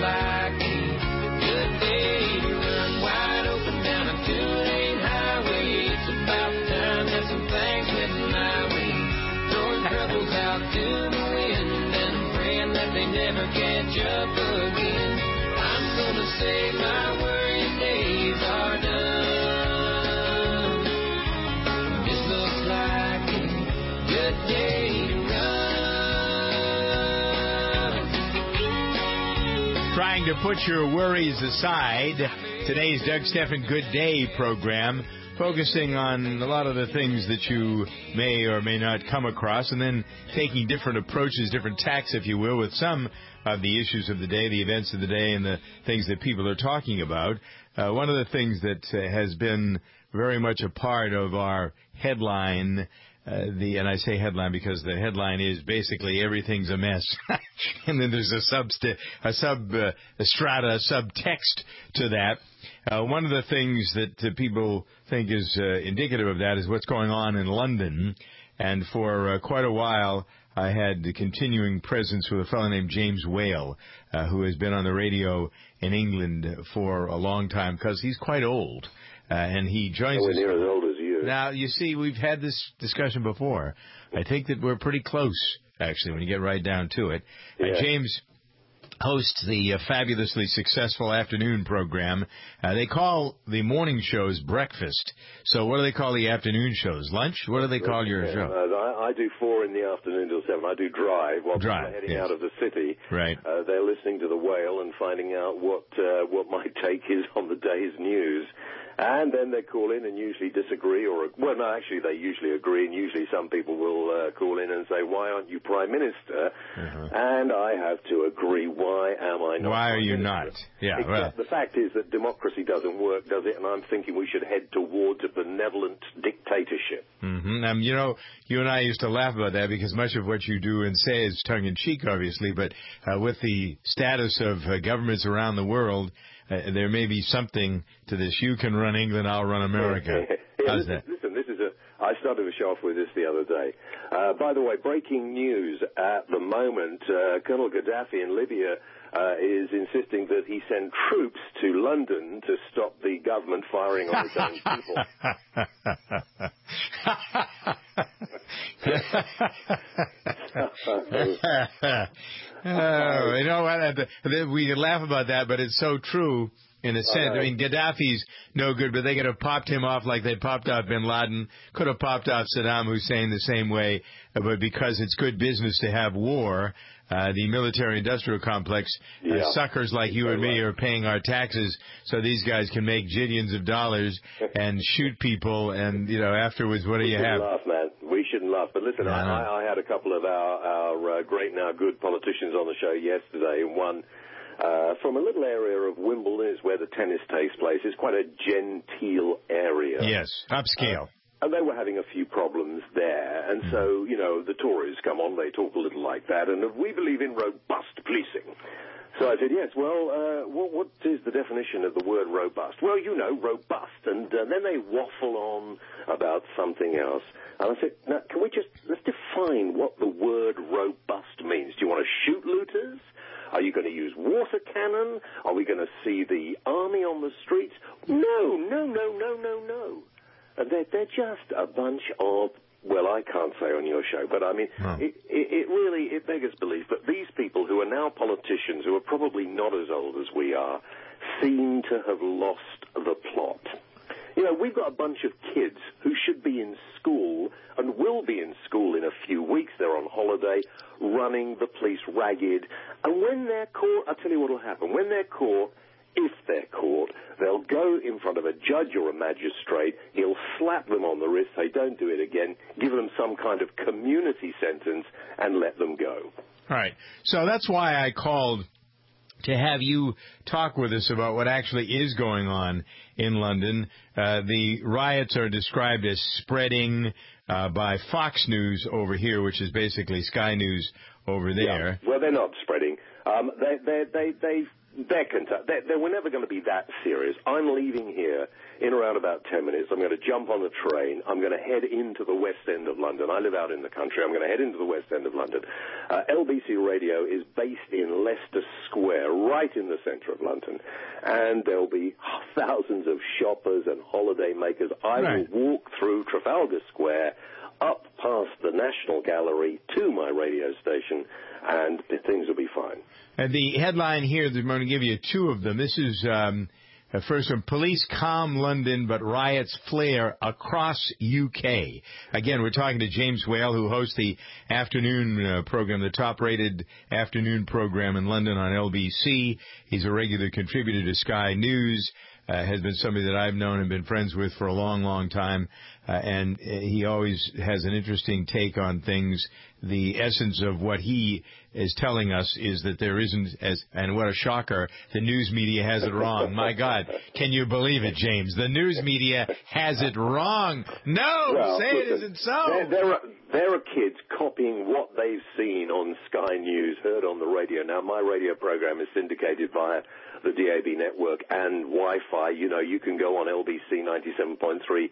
like me. Good day to run wide open down a two-lane highway. It's about time that some things went my way. Throwing troubles out to the wind and praying that they never catch up again. I'm gonna say my worry days are done. This looks like a good day to run. Trying to put your worries aside. Today's Doug Stephan Good Day program, focusing on a lot of the things that you may or may not come across, and then taking different approaches, different tacks, if you will, with some of the issues of the day, the events of the day, and the things that people are talking about. One of the things that has been very much a part of our headline, and I say headline because the headline is basically everything's a mess, and then there's a subtext to that. One of the things that people think is indicative of that is what's going on in London. And for quite a while, I had the continuing presence with a fellow named James Whale, who has been on the radio in England for a long time because he's quite old. And he joins us. Near as old as you. Now, you see, we've had this discussion before. I think that we're pretty close, actually, when you get right down to it. Yeah. James hosts the fabulously successful afternoon program. They call the morning shows breakfast. So what do they call the afternoon shows? Lunch? What do they call your show? I do 4 in the afternoon till 7. I do drive while people are heading out of the city. Right. They're listening to the Whale and finding out what my take is on the day's news. And then they call in and usually disagree actually they usually agree, and usually some people will call in and say, why aren't you Prime Minister? Uh-huh. And I have to agree, why am I not? Why are you not? Yeah, well. The fact is that democracy doesn't work, does it? And I'm thinking we should head towards a benevolent dictatorship. Mm-hmm. You and I used to laugh about that because much of what you do and say is tongue-in-cheek, obviously, but with the status of governments around the world, there may be something to this. You can run England, I'll run America. How's that? Listen, I started to show off with this the other day. By the way, breaking news at the moment, Colonel Gaddafi in Libya is insisting that he send troops to London to stop the government firing on its own people. You know what? We could laugh about that, but it's so true in a sense. I mean, Gaddafi's no good, but they could have popped him off like they popped off bin Laden, could have popped off Saddam Hussein the same way, but because it's good business to have war, the military-industrial complex, suckers like you and me are paying our taxes so these guys can make jillions of dollars and shoot people, and, afterwards, what do you have? Laugh, man. We shouldn't laugh. But listen, I had a couple of our great now good politicians on the show yesterday, and one from a little area of Wimbledon is where the tennis takes place. It's quite a genteel area. Yes, upscale. And they were having a few problems there. And so, the Tories come on, they talk a little like that, and we believe in robust policing. So I said, yes, well, what is the definition of the word robust? Well, robust. And then they waffle on about something else. And I said, now, let's define what the word robust means. Do you want to shoot looters? Are you going to use water cannon? Are we going to see the army on the streets? No. And they're just a bunch of, well, I can't say on your show, but I mean, it really beggars belief. But these people who are now politicians, who are probably not as old as we are, seem to have lost the plot. We've got a bunch of kids who should be in school and will be in school in a few weeks. They're on holiday, running the police ragged. And when they're caught, I'll tell you what will happen. When they're caught, if they're caught, they'll go in front of a judge or a magistrate. He'll slap them on the wrist, say, don't do it again, give them some kind of community sentence, and let them go. All right. So that's why I called to have you talk with us about what actually is going on in London. The riots are described as spreading by Fox News over here, which is basically Sky News over there. Yeah. Well, they're not spreading. We're never going to be that serious. I'm leaving here in around about 10 minutes. I'm going to jump on a train. I'm going to head into the West End of London. I live out in the country. I'm going to head into the West End of London. LBC Radio is based in Leicester Square, right in the centre of London. And there'll be thousands of shoppers and holiday makers. I will walk through Trafalgar Square, up past the National Gallery to my radio station, and things will be fine. And the headline here, I'm going to give you two of them. This is first one, police calm London, but riots flare across UK. Again, we're talking to James Whale, who hosts the afternoon program, the top-rated afternoon program in London on LBC. He's a regular contributor to Sky News. Has been somebody that I've known and been friends with for a long, long time. And he always has an interesting take on things. The essence of what he is telling us is that there isn't, and what a shocker, the news media has it wrong. My God, can you believe it, James? The news media has it wrong. No, say it isn't so. There are kids copying what they've seen on Sky News, heard on the radio. Now, my radio program is syndicated via the DAB network and Wi-Fi. You know, you can go on LBC 97.3.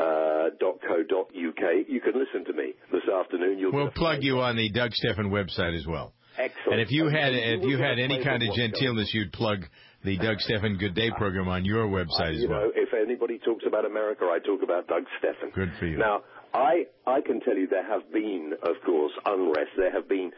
.co.uk. You can listen to me this afternoon. We'll plug you on the Doug Stephan website as well. Excellent. And if you had any kind of gentleness, you'd plug the Doug Stephan Good Day program on your website as well. You know, if anybody talks about America, I talk about Doug Stephan. Good for you. Now, I can tell you there have been, of course, unrest. There have been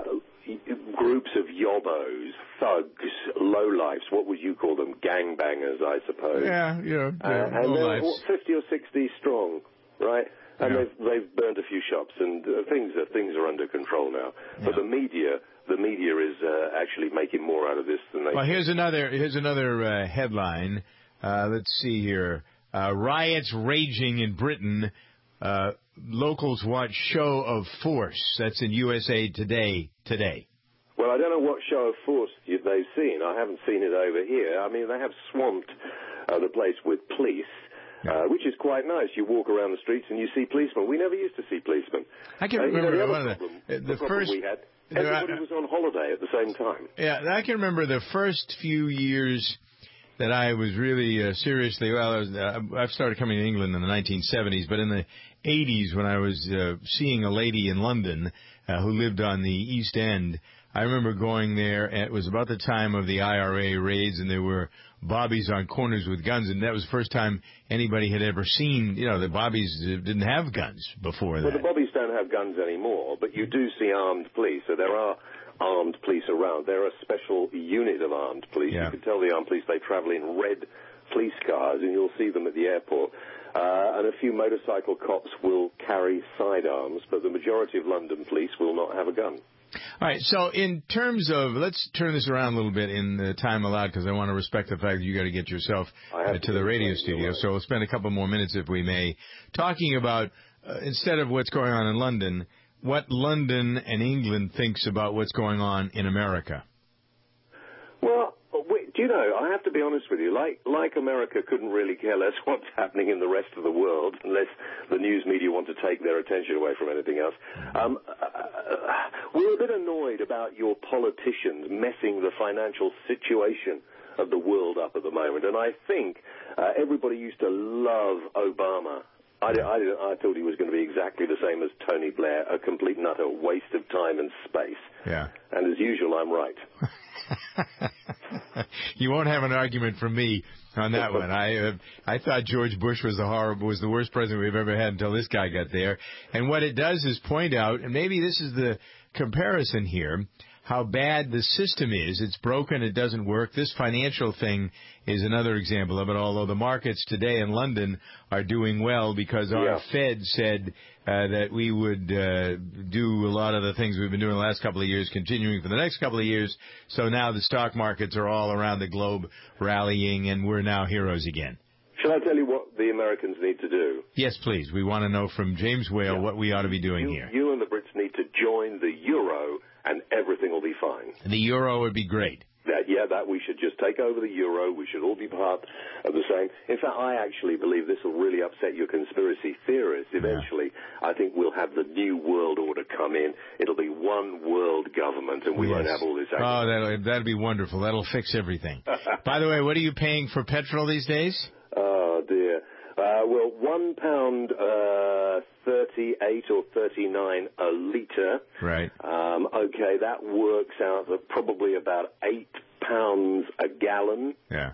groups of yobbos, thugs, lowlifes, what would you call them? Gangbangers, I suppose. Yeah, and they're 50 or 60 strong, right? And they've burned a few shops, and things are under control now. Yeah. But the media is actually making more out of this than they. Well, here's another headline. Let's see here. Riots raging in Britain. Locals watch show of force. That's in USA Today today. Well, I don't know what show of force they've seen. I haven't seen it over here. I mean, they have swamped the place with police, which is quite nice. You walk around the streets and you see policemen. We never used to see policemen. I can remember the first we had. Everybody was on holiday at the same time. Yeah, I can remember the first few years that I was really seriously, I've started coming to England in the 1970s, but in the 80s when I was seeing a lady in London who lived on the East End, I remember going there, and it was about the time of the IRA raids, and there were bobbies on corners with guns, and that was the first time anybody had ever seen, the bobbies didn't have guns before that. Well, the bobbies don't have guns anymore, but you do see armed police, so there are armed police around. They're a special unit of armed police. Yeah. You can tell the armed police, they travel in red police cars, and you'll see them at the airport. And a few motorcycle cops will carry sidearms, but the majority of London police will not have a gun. All right, so in terms of, let's turn this around a little bit in the time allowed, because I want to respect the fact that you got to get yourself to the radio studio. So we'll spend a couple more minutes, if we may, talking about, instead of what's going on in London, what London and England thinks about what's going on in America. Well, do you know, I have to be honest with you, like America couldn't really care less what's happening in the rest of the world, unless the news media want to take their attention away from anything else. We're a bit annoyed about your politicians messing the financial situation of the world up at the moment, and I think everybody used to love Obama. I thought he was going to be exactly the same as Tony Blair, a complete and utter waste of time and space. Yeah. And as usual, I'm right. You won't have an argument from me on that one. I thought George Bush was the worst president we've ever had until this guy got there. And what it does is point out, and maybe this is the comparison here, how bad the system is. It's broken. It doesn't work. This financial thing is another example of it, although the markets today in London are doing well because our Fed said that we would do a lot of the things we've been doing the last couple of years, continuing for the next couple of years. So now the stock markets are all around the globe rallying, and we're now heroes again. Shall I tell you what the Americans need to do? Yes, please. We want to know from James Whale what we ought to be doing here. You and the Brits need to join the euro, and everything will be fine. The euro would be great. that we should just take over the euro. We should all be part of the same. In fact, I actually believe this will really upset your conspiracy theorists. Eventually, I think we'll have the new world order come in. It'll be one world government, and we won't have all this. Oh, that'll be wonderful. That'll fix everything. By the way, what are you paying for petrol these days? Oh, dear. Well, £1, 38 or 39 a litre. Right. Okay, that works out at probably about £8 a gallon. Yeah.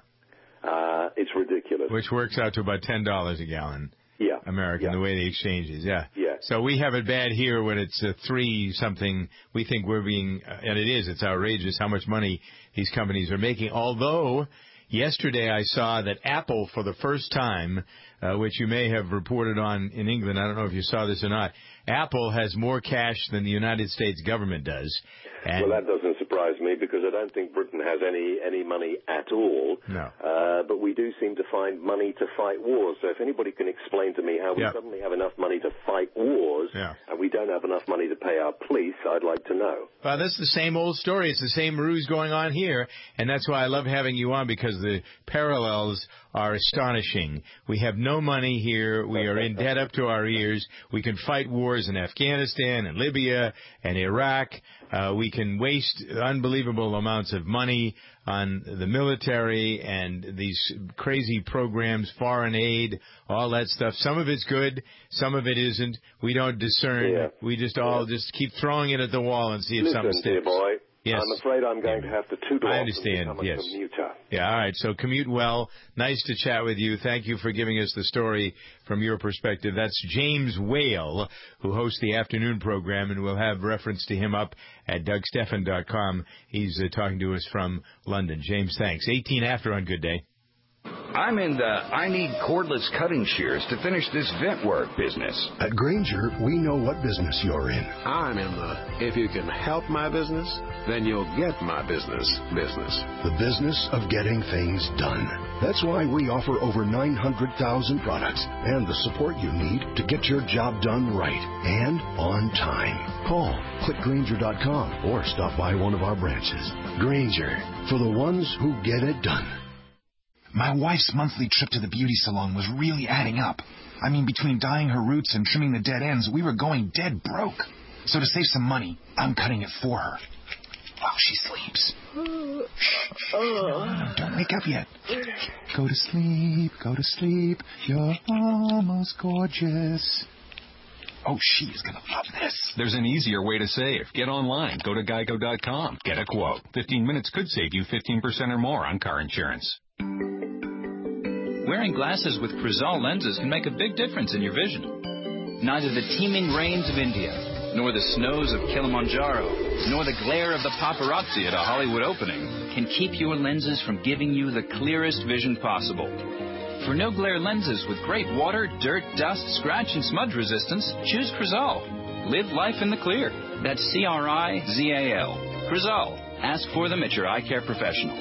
It's ridiculous. Which works out to about $10 a gallon. Yeah. American, the way the exchange is, yeah. Yeah. So we have it bad here when it's 3-something. We think we're being, and it is, it's outrageous how much money these companies are making. Although, yesterday I saw that Apple, for the first time, which you may have reported on in England, I don't know if you saw this or not, Apple has more cash than the United States government does. And well, that doesn't surprise me because I don't think Britain has any money at all. No. But we do seem to find money to fight wars. So if anybody can explain to me how we suddenly have enough money to fight wars and we don't have enough money to pay our police, I'd like to know. Well, that's the same old story. It's the same ruse going on here, and that's why I love having you on, because the parallels are astonishing. We have no money here. We are in debt up to our ears. We can fight wars in Afghanistan and Libya and Iraq. We can waste unbelievable amounts of money on the military and these crazy programs, foreign aid, all that stuff. Some of it's good, some of it isn't. We don't discern. Yeah. We just all just keep throwing it at the wall and see if something sticks. Dear boy, yes. I'm afraid I'm going to have to toot off. I understand, and become a commuter. Yeah, all right. So commute well. Nice to chat with you. Thank you for giving us the story from your perspective. That's James Whale, who hosts the afternoon program, and we'll have reference to him up at DougStephan.com. He's talking to us from London. James, thanks. 18 after on Good Day. I'm in the I need cordless cutting shears to finish this vent work business. At Grainger, we know what business you're in. I'm in the if you can help my business, then you'll get my business. The business of getting things done. That's why we offer over 900,000 products and the support you need to get your job done right and on time. Call, click Grainger.com, or stop by one of our branches. Grainger, for the ones who get it done. My wife's monthly trip to the beauty salon was really adding up. I mean, between dyeing her roots and trimming the dead ends, we were going dead broke. So to save some money, I'm cutting it for her. While she sleeps. Shh. No, don't wake up yet. Go to sleep, you're almost gorgeous. Oh, she is going to love this. There's an easier way to save. Get online. Go to Geico.com. Get a quote. 15 minutes could save you 15% or more on car insurance. Wearing glasses with Crizal lenses can make a big difference in your vision. Neither the teeming rains of India, nor the snows of Kilimanjaro, nor the glare of the paparazzi at a Hollywood opening can keep your lenses from giving you the clearest vision possible. For no-glare lenses with great water, dirt, dust, scratch, and smudge resistance, choose Crizal. Live life in the clear. That's C-R-I-Z-A-L. Crizal. Ask for them at your eye care professional.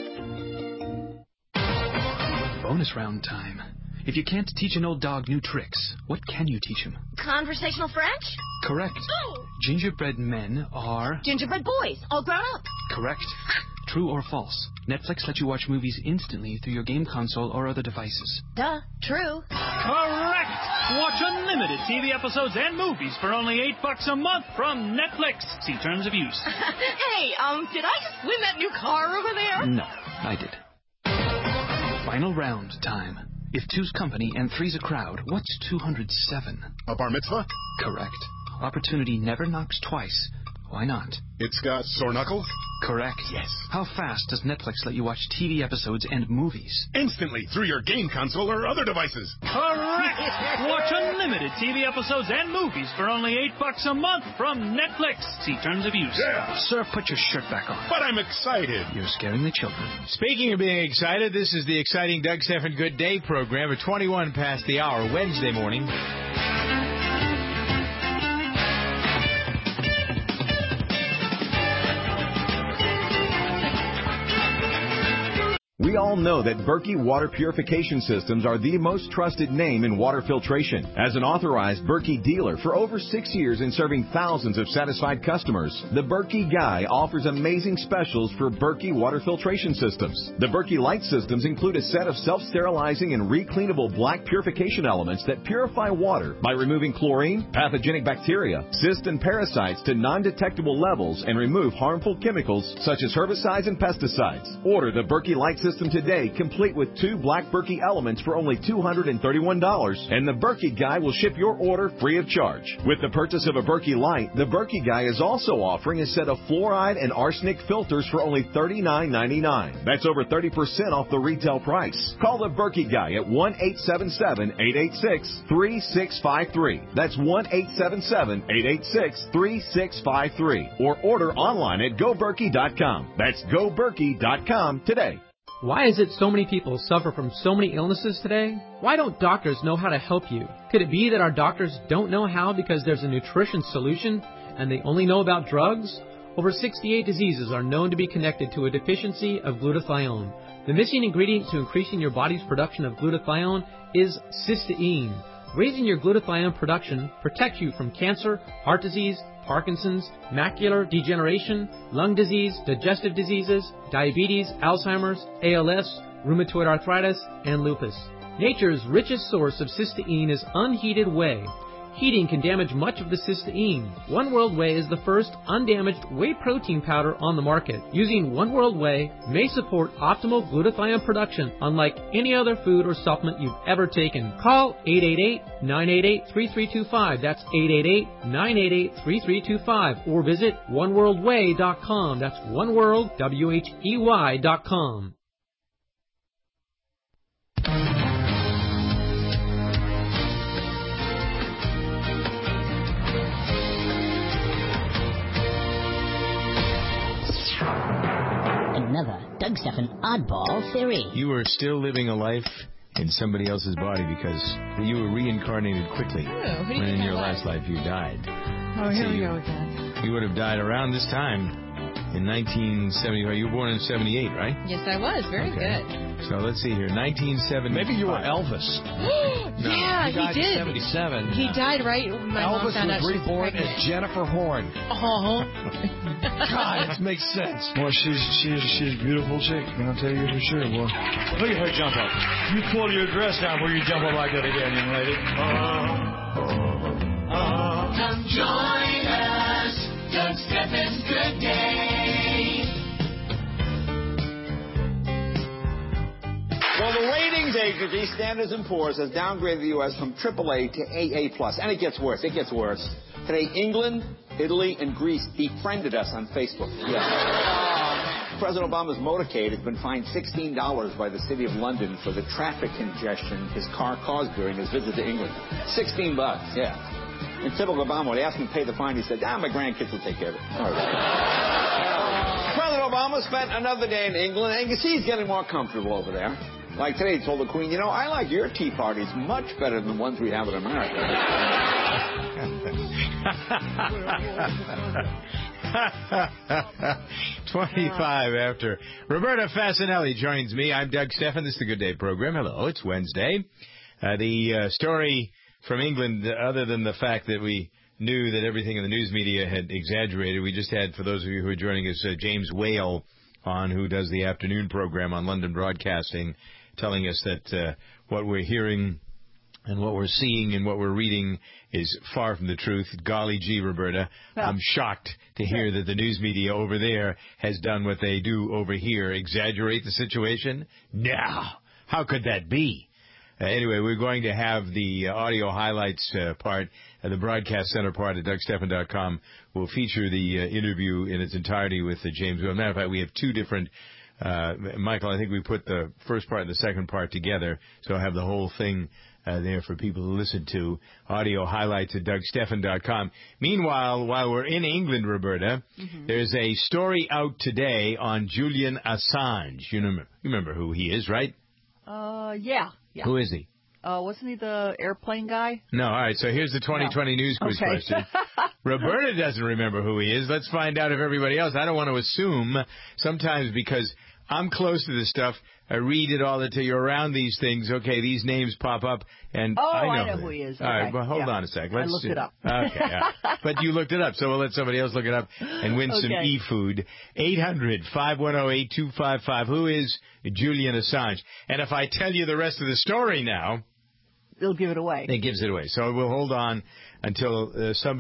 Bonus round time. If you can't teach an old dog new tricks, what can you teach him? Conversational French? Correct. Oh. Gingerbread men are... Gingerbread boys, all grown up. Correct. True or false? Netflix lets you watch movies instantly through your game console or other devices. Duh. True. Correct. Watch unlimited TV episodes and movies for only $8 a month from Netflix. See terms of use. Hey, did I just win that new car over there? No, I did. Final round time. If two's company and three's a crowd, what's 207? A bar mitzvah? Correct. Opportunity never knocks twice. Why not? It's got sore knuckles? Correct. Yes. How fast does Netflix let you watch TV episodes and movies? Instantly, through your game console or other devices. Correct. Watch unlimited TV episodes and movies for only $8 a month from Netflix. See terms of use. Yeah. Sir, put your shirt back on. But I'm excited. You're scaring the children. Speaking of being excited, this is the exciting Doug Stephan Good Day program at 21 past the hour, Wednesday morning. We all know that Berkey Water Purification Systems are the most trusted name in water filtration. As an authorized Berkey dealer for over 6 years and serving thousands of satisfied customers, the Berkey Guy offers amazing specials for Berkey water filtration systems. The Berkey Light systems include a set of self-sterilizing and recleanable black purification elements that purify water by removing chlorine, pathogenic bacteria, cysts, and parasites to non-detectable levels and remove harmful chemicals such as herbicides and pesticides. Order the Berkey Light system today, complete with 2 black Berkey elements for only $231, and the Berkey Guy will ship your order free of charge. With the purchase of a Berkey Light, the Berkey Guy is also offering a set of fluoride and arsenic filters for only $39.99. That's over 30% off the retail price. Call the Berkey Guy at 1-877-886-3653. That's 1-877-886-3653. Or order online at GoBerkey.com. That's GoBerkey.com today. Why is it so many people suffer from so many illnesses today? Why don't doctors know how to help you? Could it be that our doctors don't know how because there's a nutrition solution and they only know about drugs? Over 68 diseases are known to be connected to a deficiency of glutathione. The missing ingredient to increasing your body's production of glutathione is cysteine. Raising your glutathione production protects you from cancer, heart disease, Parkinson's, macular degeneration, lung disease, digestive diseases, diabetes, Alzheimer's, ALS, rheumatoid arthritis, and lupus. Nature's richest source of cysteine is unheated whey. Heating can damage much of the cysteine. One World Whey is the first undamaged whey protein powder on the market. Using One World Whey may support optimal glutathione production unlike any other food or supplement you've ever taken. Call 888-988-3325. That's 888-988-3325. Or visit oneworldwhey.com. That's oneworld.com. Another Doug Stephan oddball theory. You were still living a life in somebody else's body because you were reincarnated quickly. Oh, when in your last life you died. Oh, here we go again. You would have died around this time in 1975. You were born in 78, right? Yes, I was. Very good. So let's see here. 1970. Maybe you were Elvis. Yeah, he died did. In 77. He died right when my mom Elvis found out was she was reborn pregnant. as Jennifer Horn. God, it makes sense. Well, she's a beautiful chick. I'll tell you for sure. Well, look at her jump up. You pull your dress down where you jump up like that again, young lady. Come join us, Doug Stephan's Good Day. Well, the ratings agency, Standard & Poor's, has downgraded the U.S. from AAA to AA+. And it gets worse. It gets worse. Today, England, Italy, and Greece befriended us on Facebook. Yes. President Obama's motorcade has been fined $16 by the City of London for the traffic congestion his car caused during his visit to England. $16, yeah. In typical Obama, when they asked him to pay the fine, he said, my grandkids will take care of it. All right. President Obama spent another day in England, and you see he's getting more comfortable over there. Like today, he told the Queen, I like your tea parties much better than the ones we have in America. 25 after. Roberta Fasanelli joins me. I'm Doug Stephan. This is the Good Day program. Hello, it's Wednesday. The story from England, other than the fact that we knew that everything in the news media had exaggerated, we just had, for those of you who are joining us, James Whale on, who does the afternoon program on London Broadcasting, telling us that what we're hearing and what we're seeing and what we're reading is far from the truth. Golly gee, Roberta, I'm shocked to hear that the news media over there has done what they do over here, exaggerate the situation. No, how could that be? Anyway, we're going to have the audio highlights part, the broadcast center part at DougStephan.com will feature the interview in its entirety with James. As a matter of fact, we have two different, Michael, I think we put the first part and the second part together, so I have the whole thing there for people to listen to. Audio highlights at DougStephan.com. Meanwhile, while we're in England, Roberta, there's a story out today on Julian Assange. You remember who he is, right? Yeah. Who is he? Wasn't he the airplane guy? No, all right, so here's the 2020 news quiz question. Roberta doesn't remember who he is. Let's find out if everybody else. I don't want to assume, sometimes because I'm close to this stuff. I read it all until you're around these things. Okay, these names pop up, and I know who he is. All right, Okay. well, hold on a sec. I looked it up. Okay, but you looked it up, so we'll let somebody else look it up and win some e-food. 800-510-8255. Who is Julian Assange? And if I tell you the rest of the story now, they'll give it away. It gives it away. So we'll hold on until some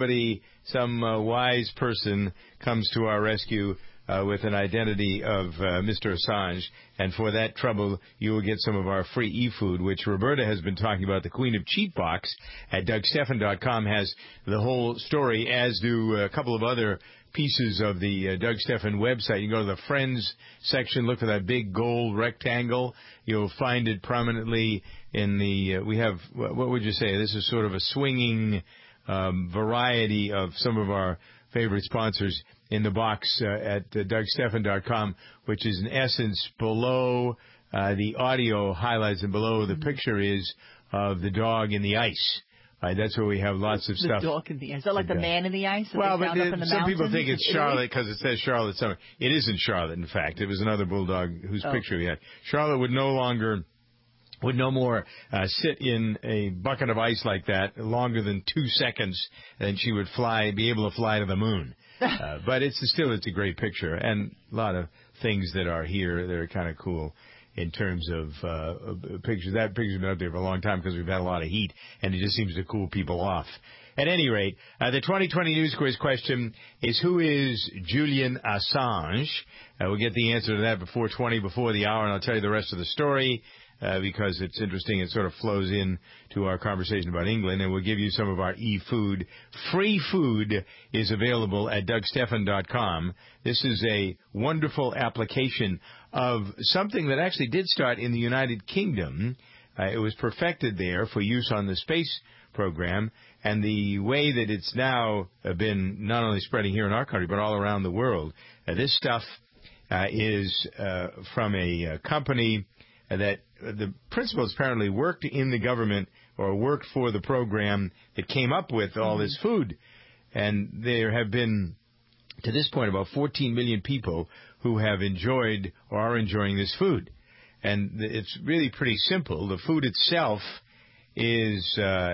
wise person comes to our rescue with an identity of Mr. Assange. And for that trouble, you will get some of our free e-food, which Roberta has been talking about. The Queen of Cheat Box at DougStephan.com has the whole story, as do a couple of other pieces of the Doug Stephan website. You can go to the Friends section, look for that big gold rectangle. You'll find it prominently in the, we have, what would you say? This is sort of a swinging variety of some of our favorite sponsors in the box at DougStephan.com, which is in essence below the audio highlights and below the picture is of the dog in the ice. That's where we have lots of stuff. The dog in the ice. Is that like the man in the ice? Well, but some some people think it's Charlotte because it says Charlotte somewhere. It isn't Charlotte, in fact. It was another bulldog whose picture we had. Charlotte would no more sit in a bucket of ice like that longer than 2 seconds, and she would be able to fly to the moon. But it's a great picture, and a lot of things that are here that are kind of cool in terms of pictures. That picture's been up there for a long time because we've had a lot of heat, and it just seems to cool people off. At any rate, the 2020 News Quiz question is, who is Julian Assange? We'll get the answer to that before the hour, and I'll tell you the rest of the story. Because it's interesting. It sort of flows in to our conversation about England, and we'll give you some of our e-food. Free food is available at DougStephan.com. This is a wonderful application of something that actually did start in the United Kingdom. It was perfected there for use on the space program, and the way that it's now been not only spreading here in our country, but all around the world. This stuff is from a company that the principals apparently worked in the government or worked for the program that came up with all this food. And there have been, to this point, about 14 million people who have enjoyed or are enjoying this food. And it's really pretty simple. The food itself is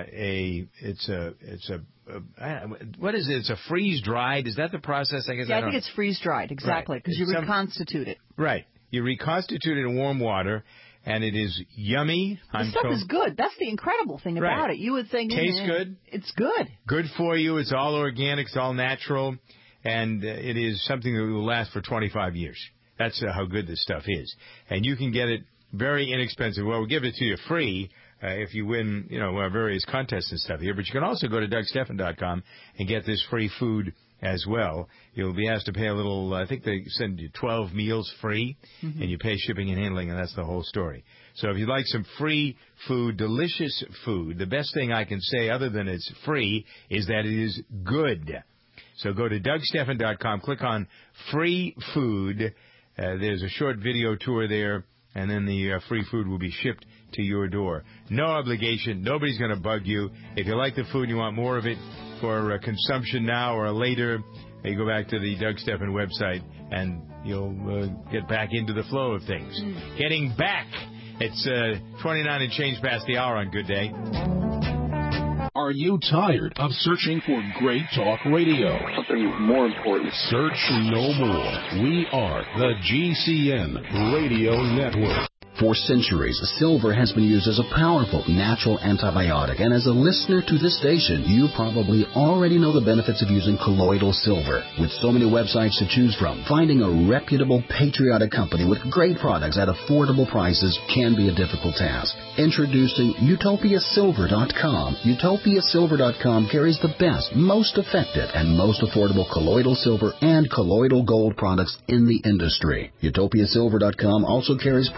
what is it? It's a freeze-dried. Is that the process? I guess. I think it's freeze-dried, exactly, because you reconstitute it. Right. You reconstitute it in warm water, and it is yummy. The stuff is good. That's the incredible thing about it. You would think... Tastes good. It's good. Good for you. It's all organic. It's all natural. And it is something that will last for 25 years. That's how good this stuff is. And you can get it very inexpensive. Well, we'll give it to you free if you win, various contests and stuff here. But you can also go to DougStephan.com and get this free food as well. You'll be asked to pay a little, I think they send you 12 meals free, and you pay shipping and handling, and that's the whole story. So if you'd like some free food, delicious food, the best thing I can say other than it's free is that it is good. So go to DougStephan.com, click on free food. There's a short video tour there, and then the free food will be shipped to your door. No obligation. Nobody's going to bug you. If you like the food and you want more of it for consumption now or later, you go back to the Doug Stephan website, and you'll get back into the flow of things. Getting back. It's 29 and change past the hour on Good Day. Are you tired of searching for great talk radio? Something more important. Search no more. We are the GCN Radio Network. For centuries, silver has been used as a powerful natural antibiotic, and as a listener to this station, you probably already know the benefits of using colloidal silver. With so many websites to choose from, finding a reputable, patriotic company with great products at affordable prices can be a difficult task. Introducing UtopiaSilver.com. UtopiaSilver.com carries the best, most effective, and most affordable colloidal silver and colloidal gold products in the industry. UtopiaSilver.com also carries products to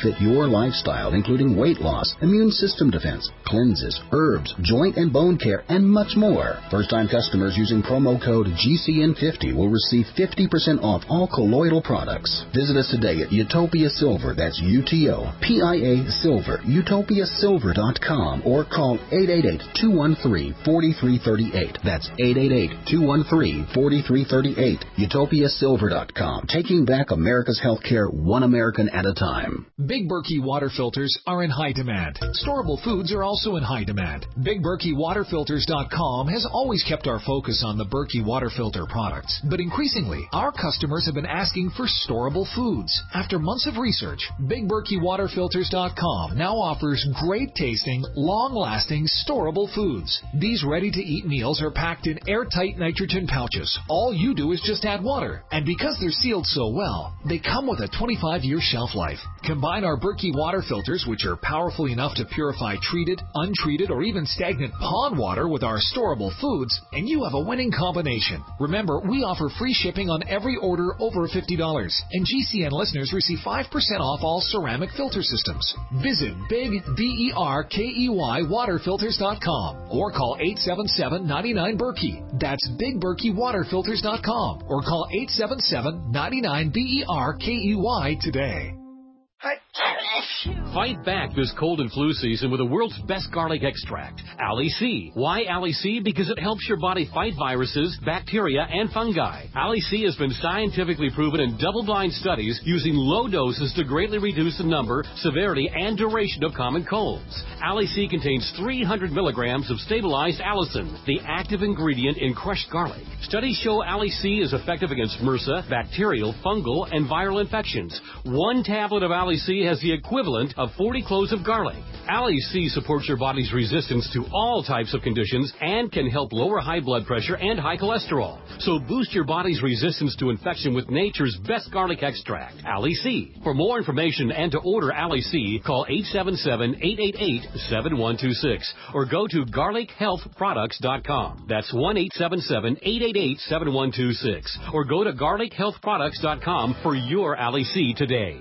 fit your lifestyle, including weight loss, immune system defense, cleanses, herbs, joint and bone care, and much more. First-time customers using promo code GCN50 will receive 50% off all colloidal products. Visit us today at Utopia Silver, that's UTOPIA Silver, utopiasilver.com, or call 888-213-4338. That's 888-213-4338. UtopiaSilver.com, taking back America's healthcare one American at a time. Big Berkey water filters are in high demand. Storable foods are also in high demand. BigBerkeyWaterFilters.com has always kept our focus on the Berkey water filter products, but increasingly, our customers have been asking for storable foods. After months of research, BigBerkeyWaterFilters.com now offers great-tasting, long-lasting, storable foods. These ready-to-eat meals are packed in airtight nitrogen pouches. All you do is just add water, and because they're sealed so well, they come with a 25-year shelf life. Combine our Berkey water filters, which are powerful enough to purify treated, untreated, or even stagnant pond water with our storable foods, and you have a winning combination. Remember, we offer free shipping on every order over $50, and GCN listeners receive 5% off all ceramic filter systems. Visit BigBerkeyWaterFilters.com or call 877-99-BERKEY. That's BigBerkeyWaterFilters.com or call 877-99-BERKEY today. Fight back this cold and flu season with the world's best garlic extract, Ali C. Why Ali C? Because it helps your body fight viruses, bacteria, and fungi. Ali C has been scientifically proven in double-blind studies using low doses to greatly reduce the number, severity, and duration of common colds. Ali C contains 300 milligrams of stabilized allicin, the active ingredient in crushed garlic. Studies show Ali C is effective against MRSA, bacterial, fungal, and viral infections. One tablet of Ali C has the equivalent of 40 cloves of garlic. Ali C supports your body's resistance to all types of conditions and can help lower high blood pressure and high cholesterol. So boost your body's resistance to infection with nature's best garlic extract, Ali C. For more information and to order Ali C, call 877-888-7126 or go to garlichealthproducts.com. That's 1-877-888-7126 or go to garlichealthproducts.com for your Ali C today.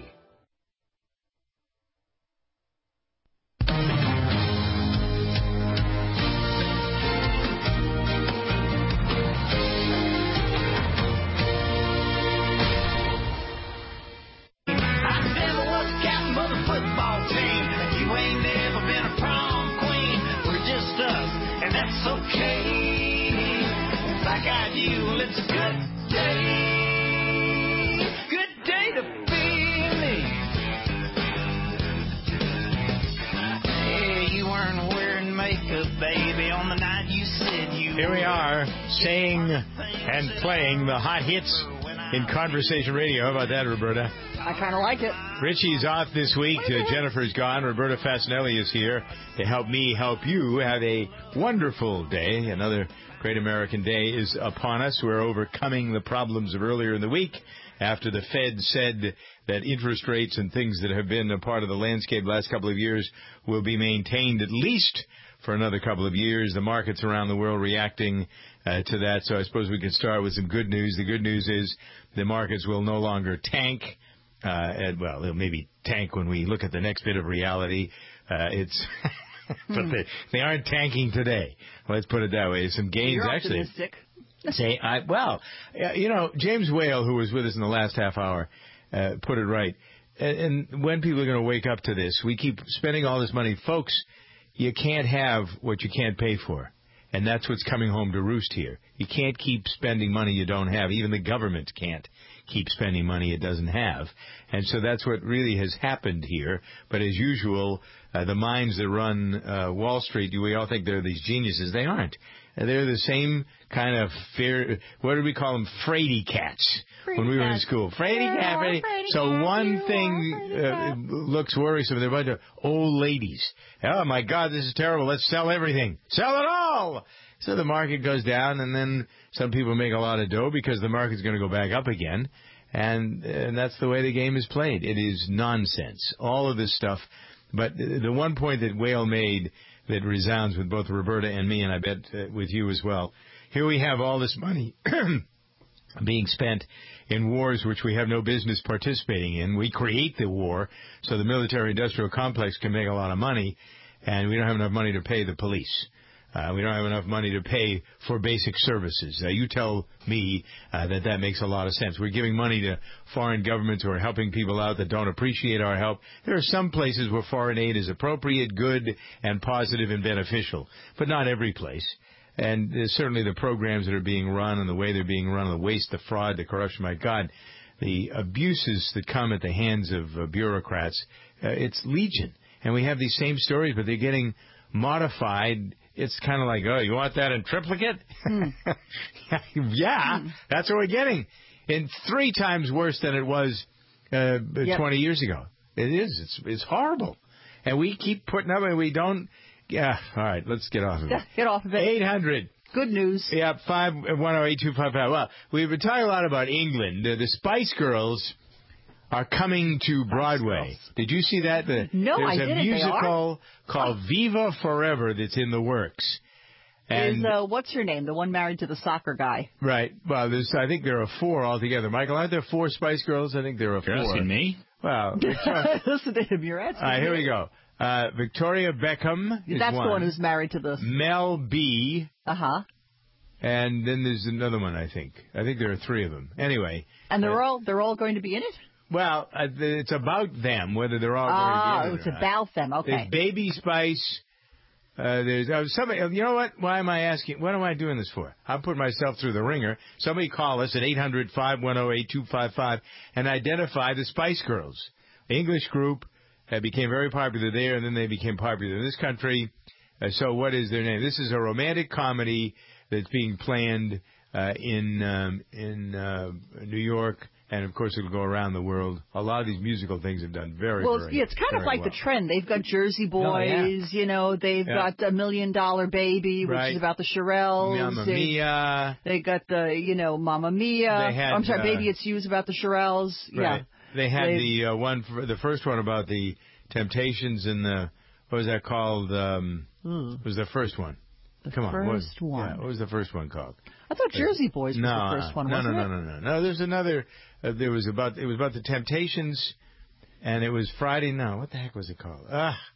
Here we are, saying and playing the hot hits in Conversation Radio. How about that, Roberta? I kind of like it. Richie's off this week. Jennifer's gone. Roberta Fasinelli is here to help me help you have a wonderful day. Another great American day is upon us. We're overcoming the problems of earlier in the week after the Fed said that interest rates and things that have been a part of the landscape the last couple of years will be maintained at least for another couple of years. The markets around the world reacting to that. So I suppose we can start with some good news. The good news is the markets will no longer tank. Well, they'll maybe tank when we look at the next bit of reality. But they aren't tanking today. Let's put it that way. Some gains You're actually. Optimistic. James Whale, who was with us in the last half hour, put it right. And when people are going to wake up to this, we keep spending all this money. Folks, you can't have what you can't pay for. And that's what's coming home to roost here. You can't keep spending money you don't have. Even the government can't keep spending money it doesn't have. And so that's what really has happened here. But as usual, the minds that run Wall Street, we all think they're these geniuses. They aren't. They're the same kind of what did we call them? Fraidy cats when we were in school. Fraidy cat. So one thing looks worrisome. They're a bunch of old ladies. Oh, my God, this is terrible. Let's sell everything. Sell it all! So the market goes down, and then some people make a lot of dough because the market's going to go back up again. And that's the way the game is played. It is nonsense, all of this stuff. But the one point that Whale made that resounds with both Roberta and me, and I bet with you as well. Here we have all this money being spent in wars which we have no business participating in. We create the war so the military-industrial complex can make a lot of money, and we don't have enough money to pay the police. We don't have enough money to pay for basic services. You tell me that makes a lot of sense. We're giving money to foreign governments who are helping people out that don't appreciate our help. There are some places where foreign aid is appropriate, good, and positive and beneficial, but not every place. And certainly the programs that are being run and the way they're being run, the waste, the fraud, the corruption, my God, the abuses that come at the hands of bureaucrats, it's legion. And we have these same stories, but they're getting modified. It's kind of like, oh, you want that in triplicate? Yeah, that's what we're getting. And 3 times worse than it was 20 years ago. It is. It's horrible. And we keep putting up, and we don't. Yeah, all right, let's get off of it. Get off of it. 800. Good news. Yeah, 5108255. Well, we've been talking a lot about England. The Spice Girls are coming to Broadway. Did you see that? No, I didn't. There's a musical called Viva Forever that's in the works. And what's her name? The one married to the soccer guy. Right. Well, I think there are 4 altogether. Michael, aren't there 4 Spice Girls? I think there are 4. You're asking me? Well, listen to him. You're asking me. All right, here we go. Victoria Beckham is That's one. The one who's married to the... Mel B. Uh-huh. And then there's another one, I think. I think there are 3 of them. Anyway. And they're all going to be in it? Well, it's about them, whether they're all going to be in it. It's about them. Okay. There's Baby Spice. There's somebody. You know what? Why am I asking? What am I doing this for? I'm putting myself through the ringer. Somebody call us at 800-510-8255 and identify the Spice Girls. The English group became very popular there, and then they became popular in this country. So what is their name? This is a romantic comedy that's being planned in New York. And, of course, it'll go around the world. A lot of these musical things have done very well. Well, it's kind of like the trend. They've got Jersey Boys, they've got $1 Million Baby, which is about the Shirelles. Mamma Mia. They got the, Mamma Mia. I'm sorry, Baby It's You's about the Shirelles. Right. Yeah. They had the first one about the Temptations and what was that called? It was the first one. Come on. What was the first one called? I thought Jersey Boys was the first one, wasn't it? No, there's another. It was about the Temptations, and it was Friday. No, what the heck was it called?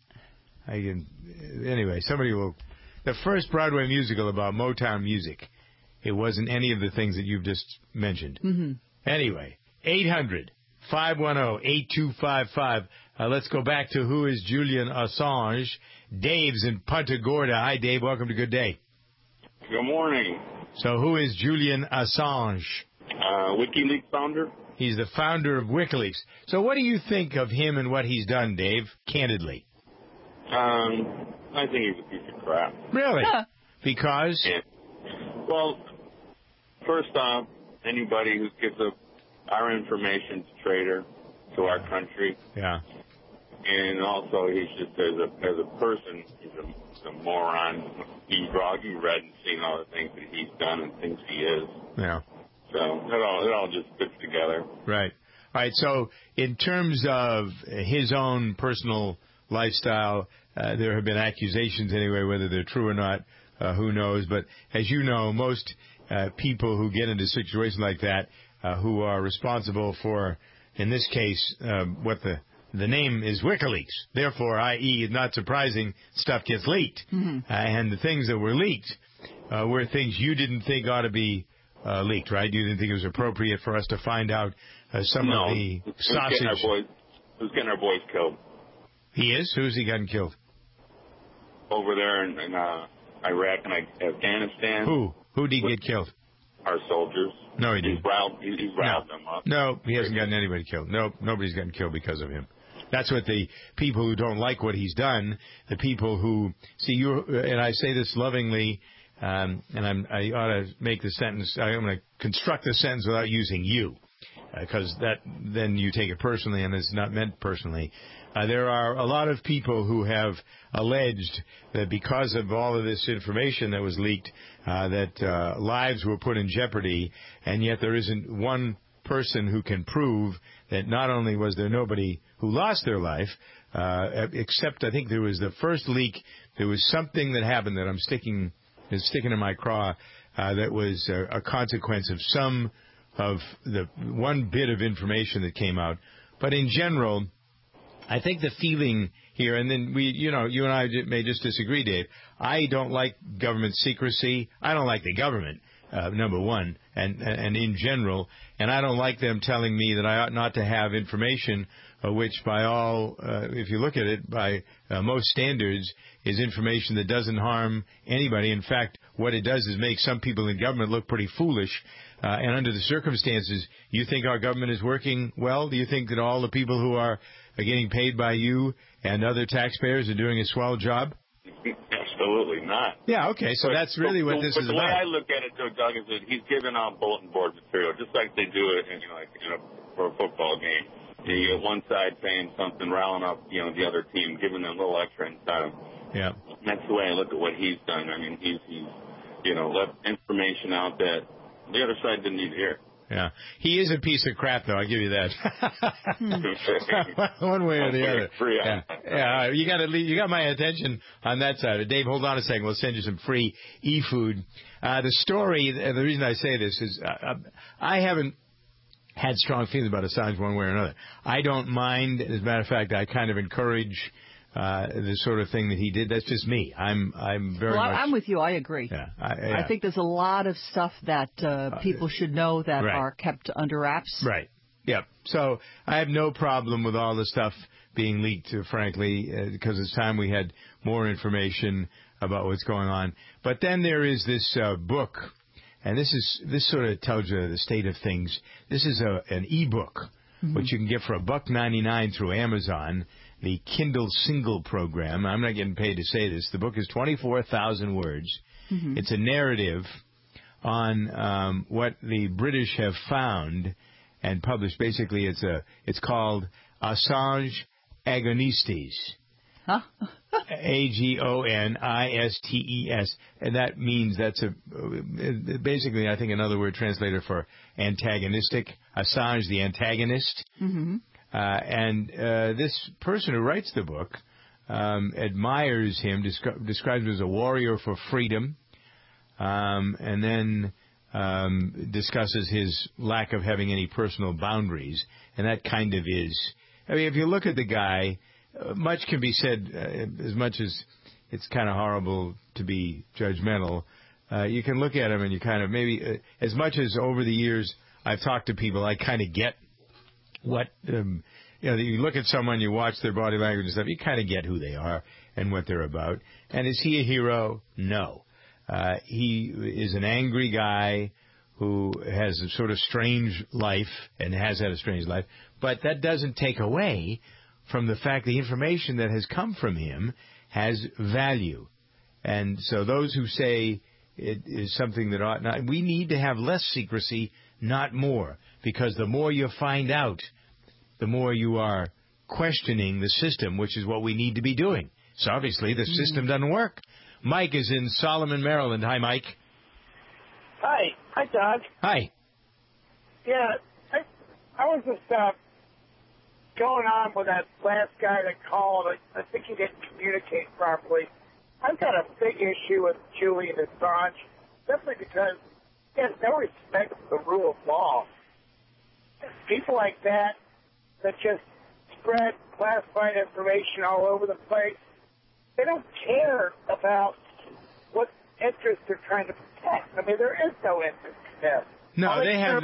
Anyway, somebody will. The first Broadway musical about Motown music. It wasn't any of the things that you've just mentioned. Mm-hmm. Anyway, 800-510-8255. Let's go back to who is Julian Assange. Dave's in Punta Gorda. Hi, Dave. Welcome to Good Day. Good morning. So who is Julian Assange? WikiLeaks founder. He's the founder of WikiLeaks. So what do you think of him and what he's done, Dave, candidly? I think he's a piece of crap. Really? Because? Yeah. Well, first off, anybody who gives up our information to traitor to our country. Yeah. And also, he's just, as a person, he's a moron. You read and seen all the things that he's done and things he is. Yeah. So it all just fits together. Right. All right. So in terms of his own personal lifestyle, there have been accusations anyway, whether they're true or not, who knows. But as you know, most people who get into a situation like that, who are responsible for, in this case, what the name is WikiLeaks. Therefore, i.e., not surprising, stuff gets leaked. Mm-hmm. And the things that were leaked were things you didn't think ought to be leaked, right? You didn't think it was appropriate for us to find out some of the sausage. Who's getting our boys killed? He is? Who's he gotten killed? Over there in Iraq and Afghanistan. Who did he get killed? Our soldiers. No, he didn't. He's riled them up. No, he hasn't gotten anybody killed. No, nobody's gotten killed because of him. That's what the people who don't like what he's done, the people who see you, and I say this lovingly, and I ought to make the sentence. I'm going to construct the sentence without using you, because then you take it personally, and it's not meant personally. There are a lot of people who have alleged that because of all of this information that was leaked, that lives were put in jeopardy, and yet there isn't one person who can prove that not only was there nobody who lost their life, except I think there was the first leak, there was something that happened that is sticking in my craw, that was a consequence of some of the one bit of information that came out. But in general, I think the feeling here, and then you and I may just disagree, Dave. I don't like government secrecy. I don't like the government, number one, and in general, and I don't like them telling me that I ought not to have information, which by all, if you look at it, by most standards, is information that doesn't harm anybody. In fact, what it does is make some people in government look pretty foolish. And under the circumstances, you think our government is working well? Do you think that all the people who are getting paid by you and other taxpayers are doing a swell job? Absolutely not. Yeah, okay, so that's really what this is the about. The way I look at it, though, Doug, is that he's giving out bulletin board material, just like they do it for a football game. You get one side saying something, riling up, the other team, giving them a little extra incentive. Yeah. That's the way I look at what he's done. I mean, he's left information out that the other side didn't need to hear. Yeah. He is a piece of crap, though, I'll give you that. One way or the other. Yeah. You got my attention on that side. Dave, hold on a second. We'll send you some free e-food. The story, the reason I say this is I haven't had strong feelings about Assange one way or another. I don't mind. As a matter of fact, I kind of encourage the sort of thing that he did. That's just me. I'm very much... I'm with you. I agree. Yeah, I think there's a lot of stuff that people should know that are kept under wraps. Right. Yep. So I have no problem with all the stuff being leaked, frankly, because it's time we had more information about what's going on. But then there is this book, and this sort of tells you the state of things. This is an e-book, which you can get for $1.99 through Amazon. The Kindle Single program. I'm not getting paid to say this. The book is 24,000 words. It's a narrative on what the British have found and published. Basically, it's called Assange Agonistes. Huh? Agonistes, and that means that's basically, I think, another word translated for antagonistic. Assange, the antagonist. And this person who writes the book admires him, describes him as a warrior for freedom, and then discusses his lack of having any personal boundaries. And that kind of is. I mean, if you look at the guy, much can be said, as much as it's kind of horrible to be judgmental. You can look at him and you kind of maybe, as much as over the years I've talked to people, I kind of get what, you look at someone, you watch their body language and stuff, you kind of get who they are and what they're about. And is he a hero? No. He is an angry guy who has a sort of strange life and has had a strange life. But that doesn't take away from the fact the information that has come from him has value. And so those who say it is something that ought not, we need to have less secrecy, not more. Because the more you find out, the more you are questioning the system, which is what we need to be doing. So obviously the system doesn't work. Mike is in Solomon, Maryland. Hi, Mike. Hi. Hi, Doug. Hi. Yeah, I was just going on with that last guy that called. I think he didn't communicate properly. I've got a big issue with Julian Assange, simply because he has no respect for the rule of law. People like that just spread classified information all over the place, they don't care about what interests they're trying to protect. I mean, there is no interest to protect. No, they have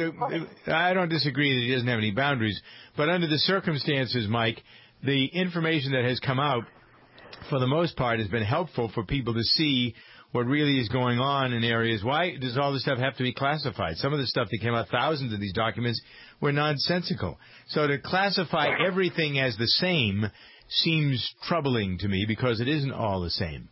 I don't disagree that he doesn't have any boundaries, but under the circumstances, Mike, the information that has come out, for the most part, has been helpful for people to see what really is going on in areas. Why does all this stuff have to be classified? Some of the stuff that came out, thousands of these documents, were nonsensical. So to classify everything as the same seems troubling to me because it isn't all the same.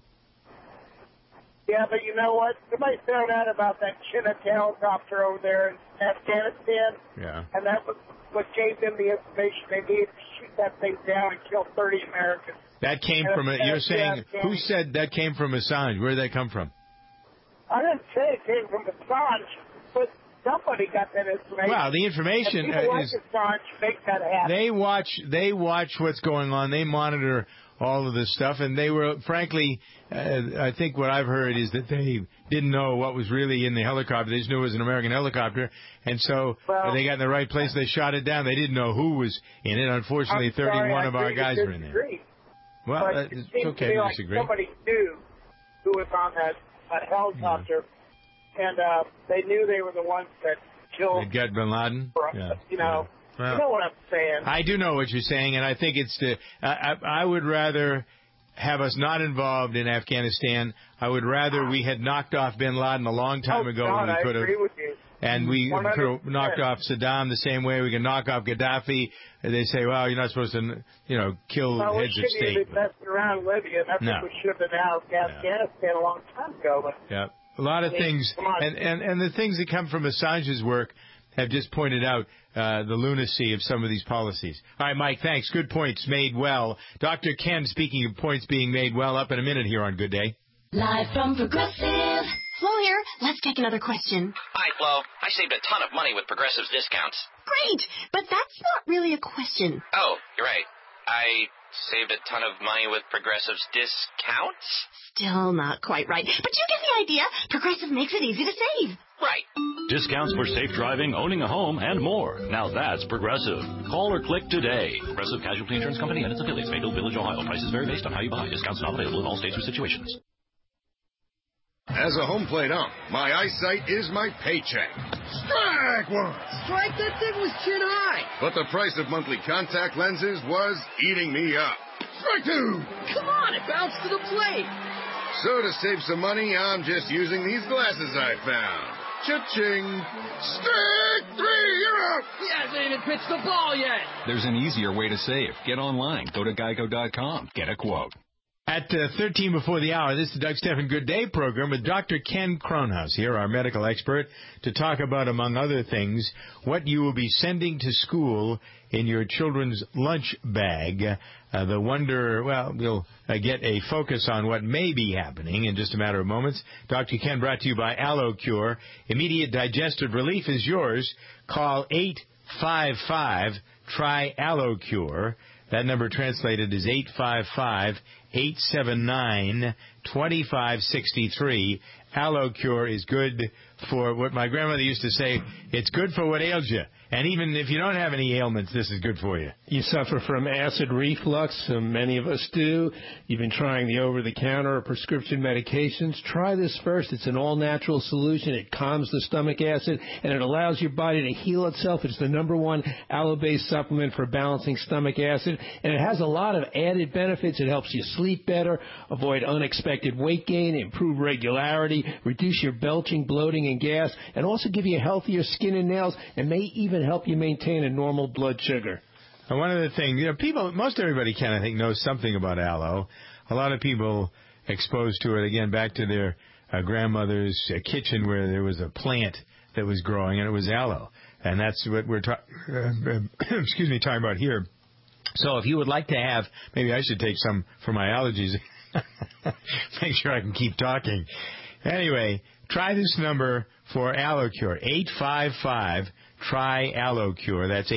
Yeah, but you know what? Somebody found out about that Chinook helicopter over there in Afghanistan. Yeah. And that was what gave them the information they needed to shoot that thing down and kill 30 Americans. That came from, you're saying, who said that came from Assange? Where did that come from? I didn't say it came from Assange, but somebody got that information. Well, the information and people like is Assange make that happen. they watch what's going on. They monitor all of this stuff, and they were, frankly, I think what I've heard is that they didn't know what was really in the helicopter. They just knew it was an American helicopter, and so they got in the right place. They shot it down. They didn't know who was in it. Unfortunately, 31 of our guys were in there. Well, but it's seems okay to be to like disagree. somebody knew who was on that helicopter, and they knew they were the ones that killed. They got Bin Laden. You know. Well, you know what I'm saying. I do know what you're saying, and I think it's I would rather have us not involved in Afghanistan. I would rather we had knocked off Bin Laden a long time ago. God, when we could I have. agree with you. And we 100%. could have knocked off Saddam the same way we can knock off Gaddafi. They say, well, you're not supposed to, kill well, heads of we state. shouldn't have been messing around in Libya. That's No. what we should have been out of Afghanistan a long time ago. But Yeah, a lot of things, and the things that come from Assange's work have just pointed out the lunacy of some of these policies. All right, Mike, thanks. Good points made well. Dr. Ken, speaking of points being made well, up in a minute here on Good Day. Live from Progressive. Flo here. Let's take another question. Hi, Flo. I saved a ton of money with Progressive's discounts. Great, but that's not really a question. Oh, you're right. I saved a ton of money with Progressive's discounts? Still not quite right, but you get the idea. Progressive makes it easy to save. Right. Discounts for safe driving, owning a home, and more. Now that's Progressive. Call or click today. Progressive Casualty Insurance Company and its affiliates. Mayfield Village, Ohio. Prices vary based on how you buy. Discounts not available in all states or situations. As a home plate ump, my eyesight is my paycheck. Strike one! Strike, that thing was chin high. But the price of monthly contact lenses was eating me up. Strike two! Come on, it bounced to the plate. So to save some money, I'm just using these glasses I found. Cha-ching! Strike three, you're out! He hasn't even pitched the ball yet. There's an easier way to save. Get online. Go to geico.com. Get a quote. At 13 before the hour, this is the Doug Stephan Good Day program with Dr. Ken Kronhaus here, our medical expert, to talk about, among other things, what you will be sending to school in your children's lunch bag. We'll get a focus on what may be happening in just a matter of moments. Dr. Ken, brought to you by AlloCure. Immediate digestive relief is yours. Call 855-TRY-AlloCure. That number translated is 855-879-2563. AlloCure is good for what my grandmother used to say, it's good for what ails you. And even if you don't have any ailments, this is good for you. You suffer from acid reflux, so many of us do. You've been trying the over-the-counter or prescription medications. Try this first. It's an all-natural solution. It calms the stomach acid, and it allows your body to heal itself. It's the #1 aloe-based supplement for balancing stomach acid, and it has a lot of added benefits. It helps you sleep better, avoid unexpected weight gain, improve regularity, reduce your belching, bloating, and gas, and also give you healthier skin and nails, and may even help you maintain a normal blood sugar. And one of the things, most everybody I think, knows something about aloe. A lot of people exposed to it, again, back to their grandmother's kitchen where there was a plant that was growing, and it was aloe. And that's what we're talking about here. So if you would like to have, maybe I should take some for my allergies. Make sure I can keep talking. Anyway, try this number for AlloCure, 855-TRY-AlloCure. That's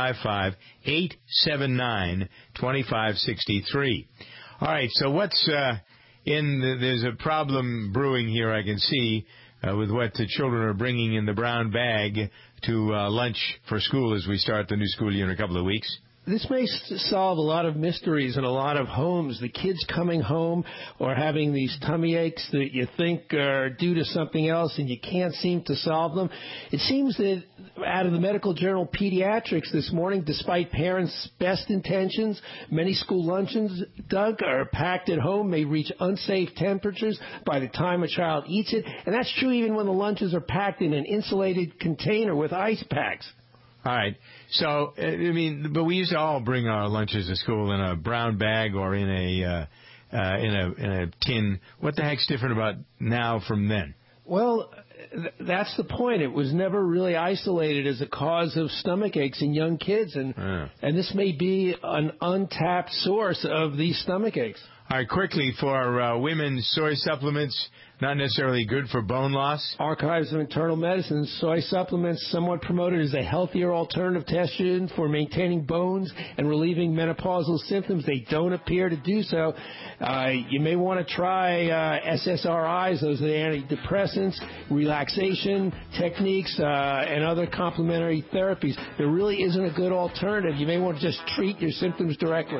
855-879-2563. All right, so what's there's a problem brewing here, I can see, with what the children are bringing in the brown bag to lunch for school as we start the new school year in a couple of weeks. This may solve a lot of mysteries in a lot of homes. The kids coming home or having these tummy aches that you think are due to something else and you can't seem to solve them. It seems that out of the medical journal Pediatrics this morning, despite parents' best intentions, many school luncheons, Doug, are packed at home, may reach unsafe temperatures by the time a child eats it. And that's true even when the lunches are packed in an insulated container with ice packs. All right. So, but we used to all bring our lunches to school in a brown bag or in a tin. What the heck's different about now from then? Well, that's the point. It was never really isolated as a cause of stomach aches in young kids, and this may be an untapped source of these stomach aches. All right, quickly, for women, soy supplements, not necessarily good for bone loss. Archives of Internal Medicine, soy supplements somewhat promoted as a healthier alternative to estrogen for maintaining bones and relieving menopausal symptoms. They don't appear to do so. You may want to try SSRIs, those are the antidepressants, relaxation techniques, and other complementary therapies. There really isn't a good alternative. You may want to just treat your symptoms directly.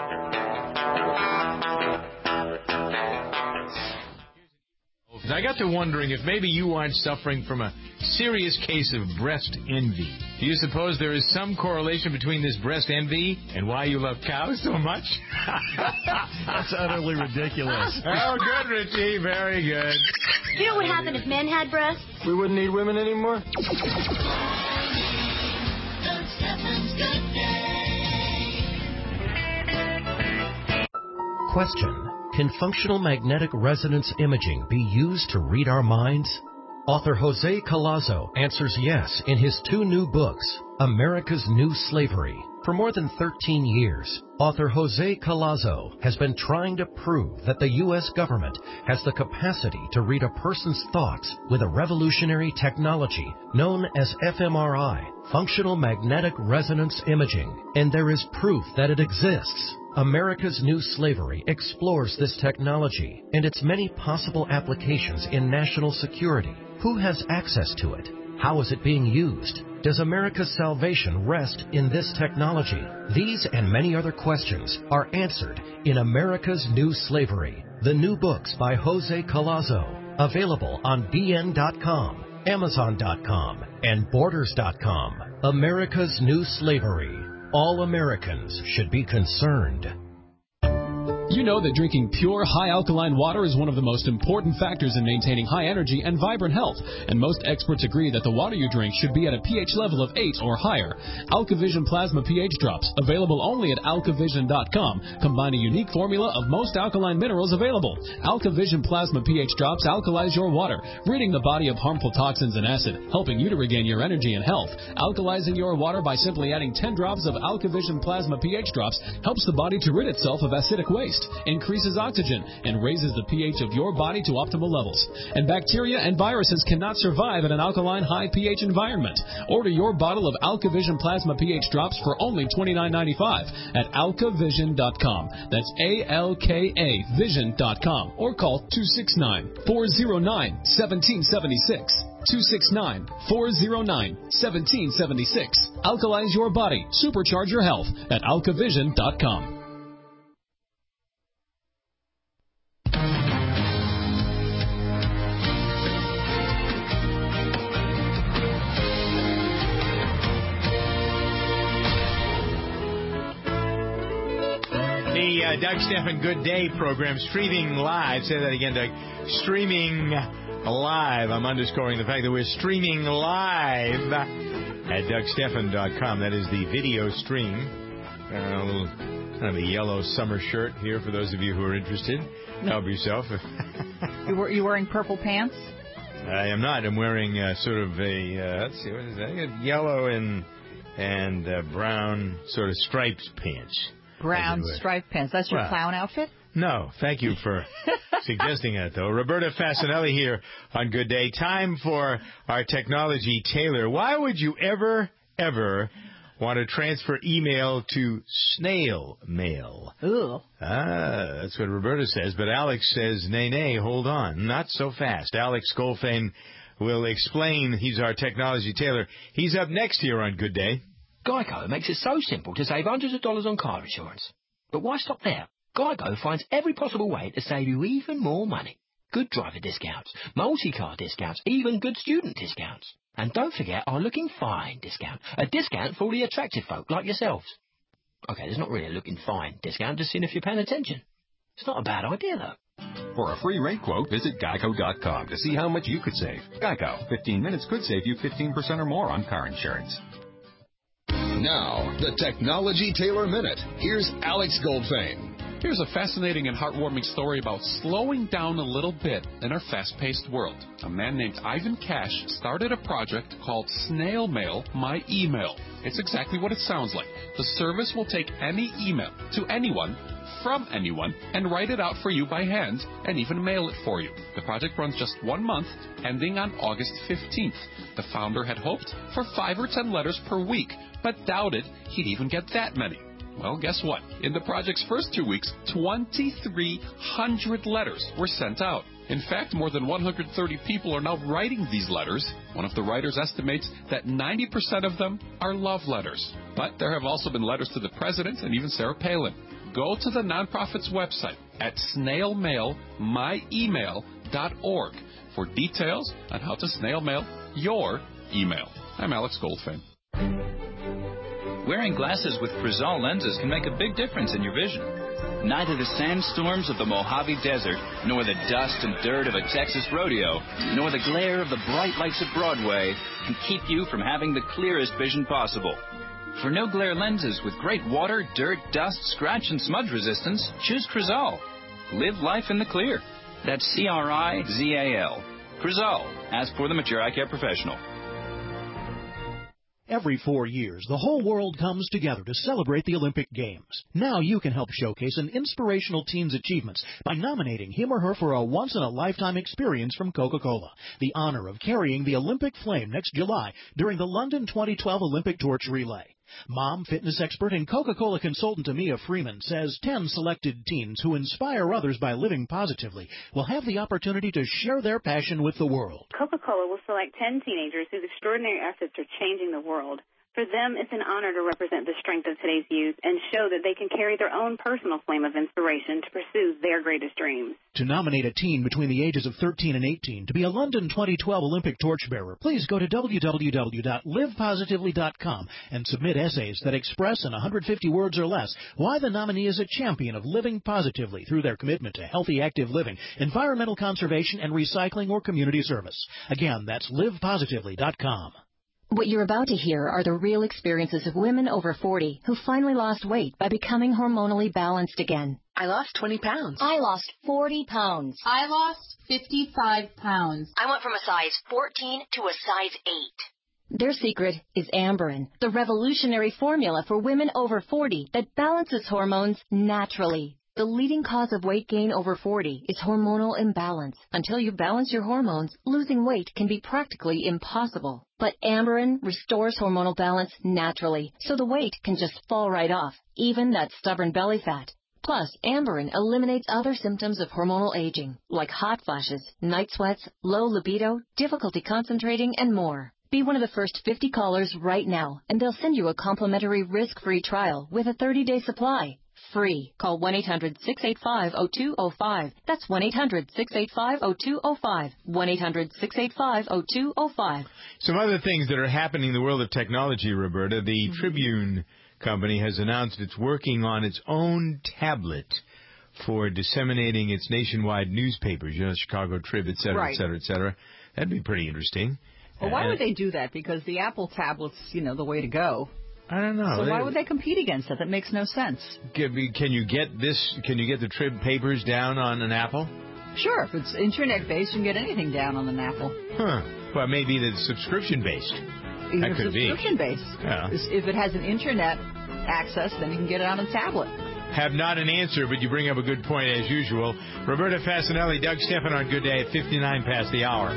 I got to wondering if maybe you aren't suffering from a serious case of breast envy. Do you suppose there is some correlation between this breast envy and why you love cows so much? That's utterly ridiculous. Oh, good, Richie. Very good. You know what happened if men had breasts? We wouldn't need women anymore? Question: can functional magnetic resonance imaging be used to read our minds? Author Jose Collazo answers yes in his 2 new books, America's New Slavery. For more than 13 years, author Jose Collazo has been trying to prove that the U.S. government has the capacity to read a person's thoughts with a revolutionary technology known as fMRI, functional magnetic resonance imaging, and there is proof that it exists. America's New Slavery explores this technology and its many possible applications in national security. Who has access to it? How is it being used? Does America's salvation rest in this technology? These and many other questions are answered in America's New Slavery, the new books by Jose Collazo, available on BN.com, Amazon.com, and Borders.com. America's New Slavery. All Americans should be concerned. You know that drinking pure, high-alkaline water is one of the most important factors in maintaining high energy and vibrant health, and most experts agree that the water you drink should be at a pH level of 8 or higher. AlkaVision Plasma pH Drops, available only at alkavision.com, combine a unique formula of most alkaline minerals available. AlkaVision Plasma pH Drops alkalize your water, ridding the body of harmful toxins and acid, helping you to regain your energy and health. Alkalizing your water by simply adding 10 drops of AlkaVision Plasma pH Drops helps the body to rid itself of acidic waste, increases oxygen, and raises the pH of your body to optimal levels. And bacteria and viruses cannot survive in an alkaline high pH environment. Order your bottle of AlkaVision Plasma pH Drops for only $29.95 at alkavision.com. That's ALKA Vision.com, or call 269-409-1776. 269-409-1776. Alkalize your body. Supercharge your health at alkavision.com. The Doug Stephan Good Day program streaming live. Say that again, Doug. Streaming live. I'm underscoring the fact that we're streaming live at DougStephan.com. That is the video stream. A little kind of a yellow summer shirt here for those of you who are interested. Help yourself. You wearing purple pants? I am not. I'm wearing sort of a, let's see, what is that? Yellow and brown sort of striped pants. Brown striped pants. That's your clown outfit? No. Thank you for suggesting that, though. Roberta Fasanelli here on Good Day. Time for our technology tailor. Why would you ever want to transfer email to snail mail? Ooh. That's what Roberta says. But Alex says, nay, hold on. Not so fast. Alex Goldfein will explain. He's our technology tailor. He's up next here on Good Day. Geico makes it so simple to save hundreds of dollars on car insurance. But why stop there? Geico finds every possible way to save you even more money. Good driver discounts, multi-car discounts, even good student discounts. And don't forget our looking fine discount, a discount for all the attractive folk like yourselves. Okay, there's not really a looking fine discount, just seeing if you're paying attention. It's not a bad idea, though. For a free rate quote, visit Geico.com to see how much you could save. Geico. 15 minutes could save you 15% or more on car insurance. Now, the Technology Tailor Minute. Here's Alex Goldfein. Here's a fascinating and heartwarming story about slowing down a little bit in our fast-paced world. A man named Ivan Cash started a project called Snail Mail My Email. It's exactly what it sounds like. The service will take any email to anyone from anyone and write it out for you by hand and even mail it for you. The project runs just 1 month, ending on August 15th. The founder had hoped for 5 or 10 letters per week, but doubted he'd even get that many. Well, guess what? In the project's first 2 weeks, 2,300 letters were sent out. In fact, more than 130 people are now writing these letters. One of the writers estimates that 90% of them are love letters. But there have also been letters to the president and even Sarah Palin. Go to the nonprofit's website at snailmailmyemail.org for details on how to snail mail your email. I'm Alex Goldfein. Wearing glasses with Crizal lenses can make a big difference in your vision. Neither the sandstorms of the Mojave Desert, nor the dust and dirt of a Texas rodeo, nor the glare of the bright lights of Broadway can keep you from having the clearest vision possible. For no-glare lenses with great water, dirt, dust, scratch, and smudge resistance, choose Crizal. Live life in the clear. That's C-R-I-Z-A-L. Crizal. Ask for them at your eye care professional. Every 4 years, the whole world comes together to celebrate the Olympic Games. Now you can help showcase an inspirational teen's achievements by nominating him or her for a once-in-a-lifetime experience from Coca-Cola. The honor of carrying the Olympic flame next July during the London 2012 Olympic Torch Relay. Mom, fitness expert, and Coca-Cola consultant Amia Freeman says 10 selected teens who inspire others by living positively will have the opportunity to share their passion with the world. Coca-Cola will select 10 teenagers whose extraordinary efforts are changing the world. For them, it's an honor to represent the strength of today's youth and show that they can carry their own personal flame of inspiration to pursue their greatest dreams. To nominate a teen between the ages of 13 and 18 to be a London 2012 Olympic torchbearer, please go to www.livepositively.com and submit essays that express in 150 words or less why the nominee is a champion of living positively through their commitment to healthy, active living, environmental conservation, and recycling or community service. Again, that's livepositively.com. What you're about to hear are the real experiences of women over 40 who finally lost weight by becoming hormonally balanced again. I lost 20 pounds. I lost 40 pounds. I lost 55 pounds. I went from a size 14 to a size 8. Their secret is Amberen, the revolutionary formula for women over 40 that balances hormones naturally. The leading cause of weight gain over 40 is hormonal imbalance. Until you balance your hormones, losing weight can be practically impossible. But Amberen restores hormonal balance naturally, so the weight can just fall right off, even that stubborn belly fat. Plus, Amberen eliminates other symptoms of hormonal aging, like hot flashes, night sweats, low libido, difficulty concentrating, and more. Be one of the first 50 callers right now, and they'll send you a complimentary risk-free trial with a 30-day supply. Free. Call 1-800-685-0205. That's 1-800-685-0205. 1-800-685-0205. Some other things that are happening in the world of technology, Roberta. The Tribune company has announced it's working on its own tablet for disseminating its nationwide newspapers, Chicago Trib, et cetera, right. et cetera, et cetera. That'd be pretty interesting. Well, why would they do that? Because the Apple tablet's, the way to go. I don't know. So why would they compete against it? That makes no sense. Can you get the Trib papers down on an Apple? Sure. If it's internet-based, you can get anything down on an Apple. Huh. Well, maybe it's subscription-based. That could be. Subscription-based. Yeah. If it has an internet access, then you can get it on a tablet. Have not an answer, but you bring up a good point as usual. Roberta Fasanelli, Doug Stephan on Good Day at 59 past the hour.